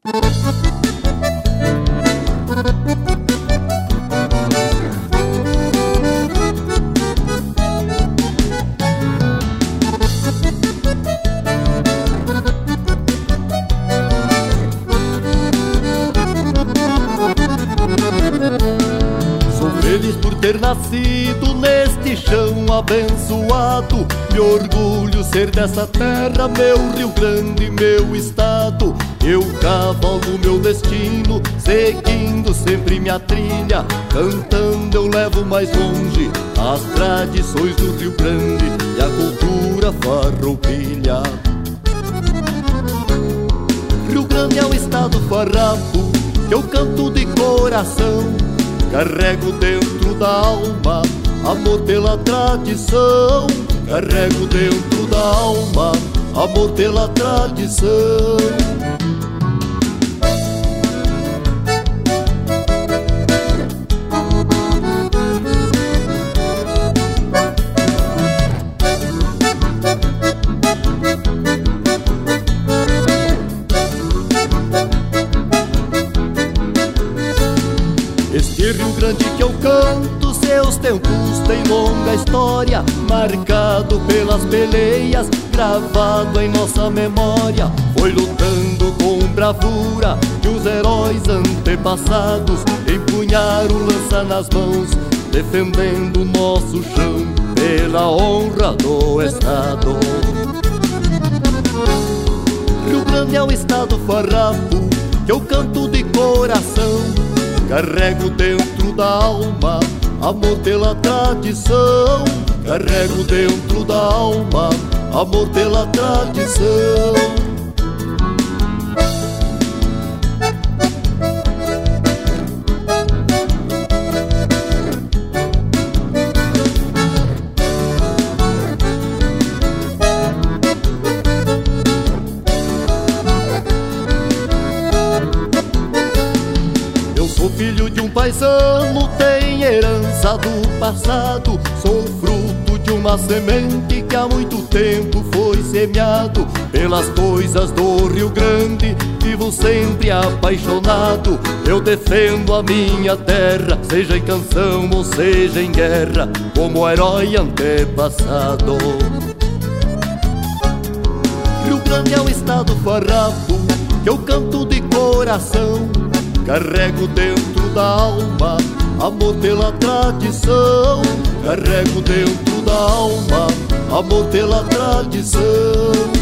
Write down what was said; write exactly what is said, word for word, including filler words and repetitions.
Ter nascido neste chão abençoado, me orgulho ser dessa terra, meu Rio Grande, meu estado. Eu cavalgo meu destino, seguindo sempre minha trilha, cantando eu levo mais longe as tradições do Rio Grande e a cultura farroupilha. Rio Grande é um estado farrapo que eu canto de coração, carrego dentro da alma amor pela tradição. Carrego dentro da alma amor pela tradição. Este Rio Grande que eu canto, seus tempos têm longa história, marcado pelas peleias, gravado em nossa memória. Foi lutando com bravura que os heróis antepassados empunharam lança nas mãos, defendendo nosso chão pela honra do estado. Rio Grande é um estado farrapo que eu canto de coração, carrego dentro da alma amor pela tradição. Carrego dentro da alma amor pela tradição. Sou filho de um paisano, tenho herança do passado. Sou fruto de uma semente que há muito tempo foi semeado. Pelas coisas do Rio Grande vivo sempre apaixonado. Eu defendo a minha terra, seja em canção ou seja em guerra, como herói antepassado. Rio Grande é um estado farrapo que eu canto de coração, carrego dentro da alma amor pela tradição. Carrego dentro da alma amor pela tradição.